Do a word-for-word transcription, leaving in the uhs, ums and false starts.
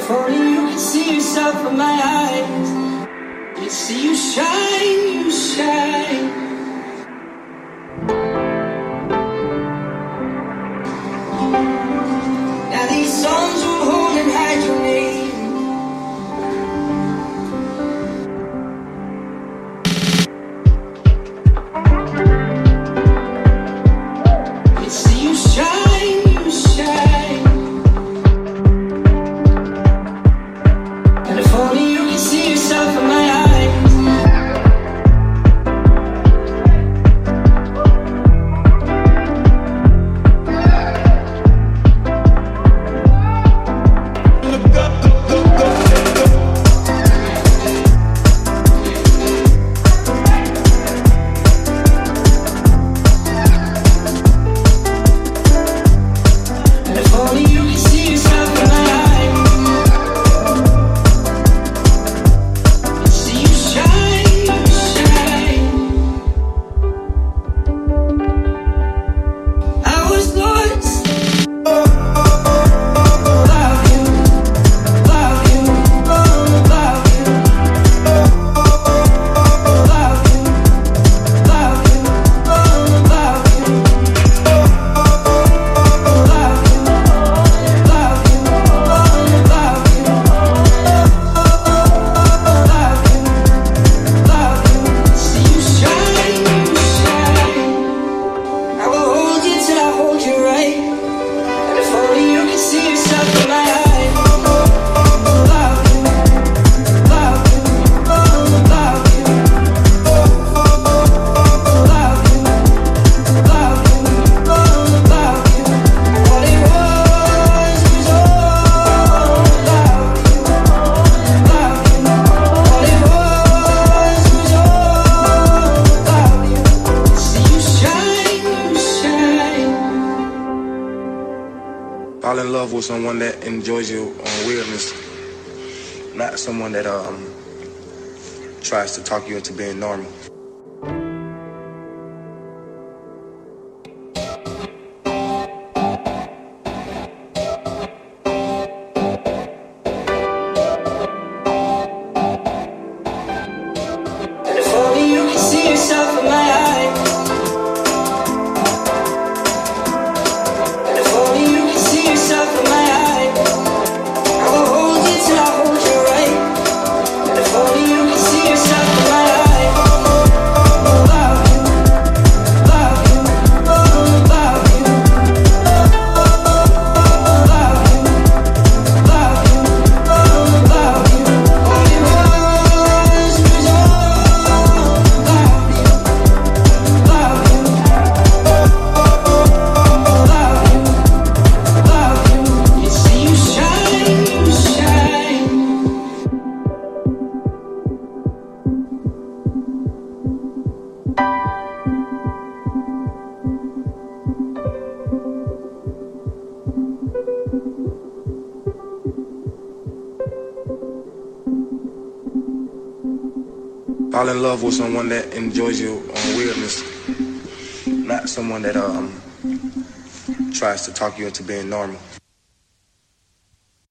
if only you could see yourself in my eyes, you'd see you shine, you shine. Now these songs will hold and hide your name. You'd see you shine, you shine. And if only you could see yourself in my eyes. Fall in love with someone that enjoys your own weirdness, not someone that um tries to talk you into being normal. And if only you could see yourself in my eyes. Fall in love with someone that enjoys your own weirdness, not someone that um tries to talk you into being normal.